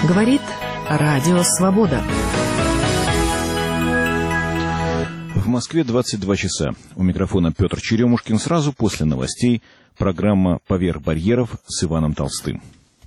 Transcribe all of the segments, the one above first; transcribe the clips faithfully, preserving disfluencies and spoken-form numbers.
Говорит Радио Свобода. В Москве двадцать два часа. У микрофона Петр Черемушкин. Сразу после новостей программа «Поверх барьеров» с Иваном Толстым.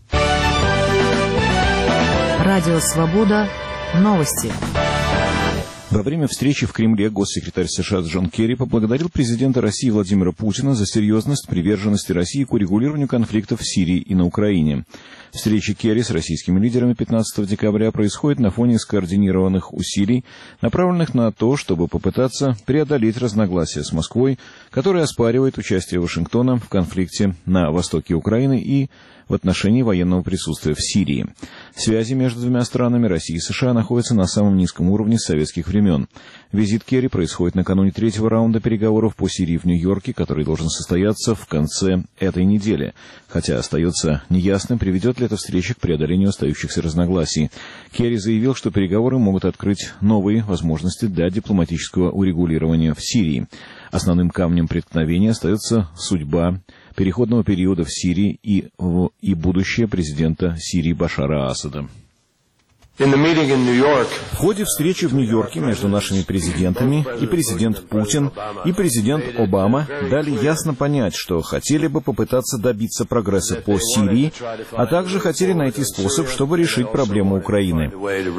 Радио Свобода. Новости. Во время встречи в Кремле госсекретарь США Джон Керри поблагодарил президента России Владимира Путина за серьезность приверженности России к урегулированию конфликтов в Сирии и на Украине. Встреча Керри с российскими лидерами пятнадцатого декабря происходит на фоне скоординированных усилий, направленных на то, чтобы попытаться преодолеть разногласия с Москвой, которая оспаривает участие Вашингтона в конфликте на востоке Украины и в отношении военного присутствия в Сирии. Связи между двумя странами, Россией и США, находятся на самом низком уровне с советских времен. Визит Керри происходит накануне третьего раунда переговоров по Сирии в Нью-Йорке, который должен состояться в конце этой недели. Хотя остается неясным, приведет ли эта встреча к преодолению остающихся разногласий. Керри заявил, что переговоры могут открыть новые возможности для дипломатического урегулирования в Сирии. Основным камнем преткновения остается судьба переходного периода в Сирии и, в, и будущее президента Сирии Башара Асада. В ходе встречи в Нью-Йорке между нашими президентами и президент Путин, и президент Обама дали ясно понять, что хотели бы попытаться добиться прогресса по Сирии, а также хотели найти способ, чтобы решить проблему Украины.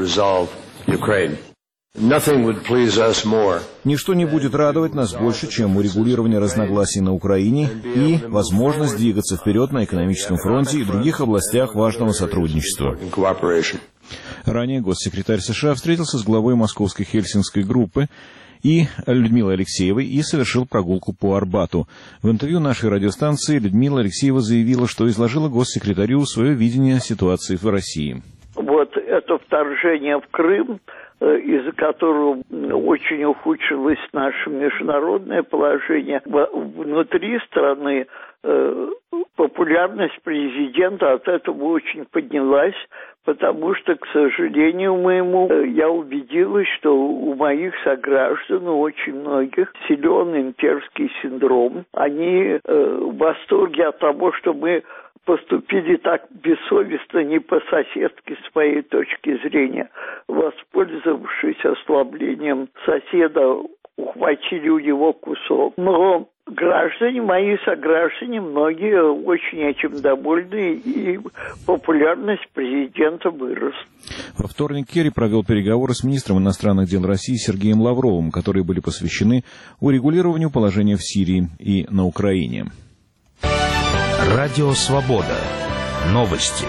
Ничто не будет радовать нас больше, чем урегулирование разногласий на Украине и возможность двигаться вперед на экономическом фронте и других областях важного сотрудничества. Ранее госсекретарь США встретился с главой московской Хельсинкской группы и Людмилой Алексеевой и совершил прогулку по Арбату. В интервью нашей радиостанции Людмила Алексеева заявила, что изложила госсекретарю свое видение ситуации в России. Вот это вторжение в Крым, из-за которого очень ухудшилось наше международное положение внутри страны, популярность президента от этого очень поднялась, потому что, к сожалению моему, я убедилась, что у моих сограждан, у очень многих, силен имперский синдром. Они в восторге от того, что мы поступили так бессовестно, не по-соседски, с моей точки зрения, воспользовавшись ослаблением соседа, ухватили у него кусок. Но граждане, мои сограждане, многие очень этим довольны, и популярность президента выросла. Во вторник Керри провел переговоры с министром иностранных дел России Сергеем Лавровым, которые были посвящены урегулированию положения в Сирии и на Украине. Радио Свобода. Новости.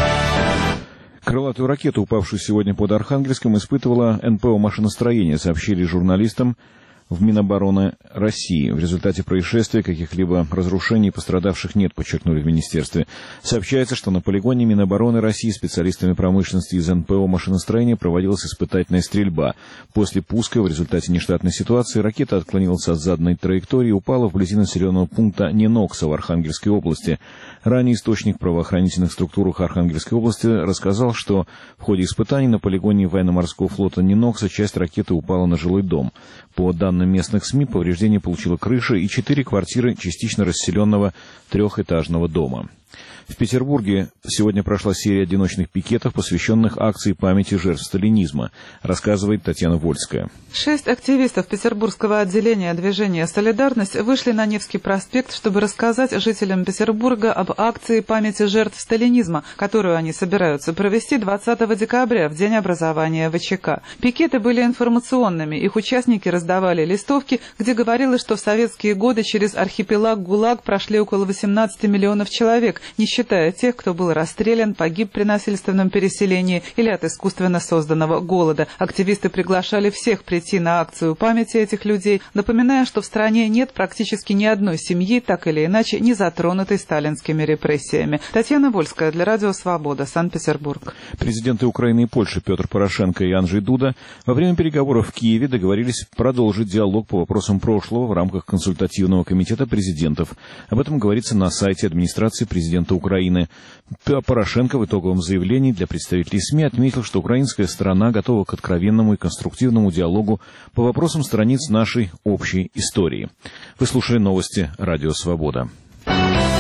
Крылатую ракету, упавшую сегодня под Архангельском, испытывала эн пэ о «Машиностроение», сообщили журналистам в Минобороны России. В результате происшествия каких-либо разрушений и пострадавших нет, подчеркнули в министерстве. Сообщается, что на полигоне Минобороны России специалистами промышленности из эн пэ о «Машиностроение» проводилась испытательная стрельба. После пуска в результате нештатной ситуации ракета отклонилась от заданной траектории и упала вблизи населенного пункта Ненокса в Архангельской области. Ранее источник в правоохранительных структурах Архангельской области рассказал, что в ходе испытаний на полигоне военно-морского флота Ненокса часть ракеты упала на жилой дом. По данным местных СМИ, повреждения получила крыша и четыре квартиры частично расселенного трехэтажного дома. В Петербурге сегодня прошла серия одиночных пикетов, посвященных акции памяти жертв сталинизма, рассказывает Татьяна Вольская. Шесть активистов петербургского отделения движения «Солидарность» вышли на Невский проспект, чтобы рассказать жителям Петербурга об акции памяти жертв сталинизма, которую они собираются провести двадцатого декабря, в день образования вэ че ка. Пикеты были информационными, их участники раздавали листовки, где говорилось, что в советские годы через архипелаг ГУЛАГ прошли около восемнадцати миллионов человек, не считая тех, кто был расстрелян, погиб при насильственном переселении или от искусственно созданного голода. Активисты приглашали всех прийти на акцию памяти этих людей, напоминая, что в стране нет практически ни одной семьи, так или иначе, не затронутой сталинскими репрессиями. Татьяна Вольская для Радио Свобода, Санкт-Петербург. Президенты Украины и Польши Петр Порошенко и Анджей Дуда во время переговоров в Киеве договорились продолжить диалог по вопросам прошлого в рамках консультативного комитета президентов. Об этом говорится на сайте администрации президента Украины. Украины. Порошенко в итоговом заявлении для представителей СМИ отметил, что украинская сторона готова к откровенному и конструктивному диалогу по вопросам страниц нашей общей истории. Вы слушали новости Радио Свобода.